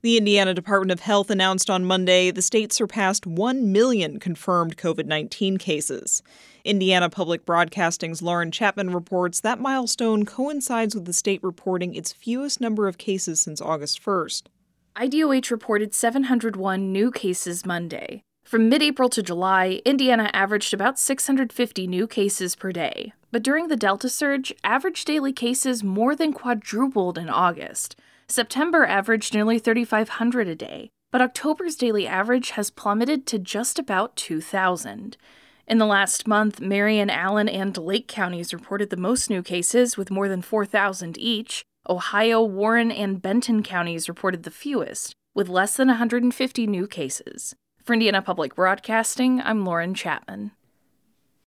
The Indiana Department of Health announced on Monday the state surpassed 1 million confirmed COVID-19 cases. Indiana Public Broadcasting's Lauren Chapman reports that milestone coincides with the state reporting its fewest number of cases since August 1st. IDOH reported 701 new cases Monday. From mid-April to July, Indiana averaged about 650 new cases per day. But during the Delta surge, average daily cases more than quadrupled in August. September averaged nearly 3,500 a day, but October's daily average has plummeted to just about 2,000. In the last month, Marion, Allen, and Lake counties reported the most new cases with more than 4,000 each. Ohio, Warren, and Benton counties reported the fewest, with less than 150 new cases. For Indiana Public Broadcasting, I'm Lauren Chapman.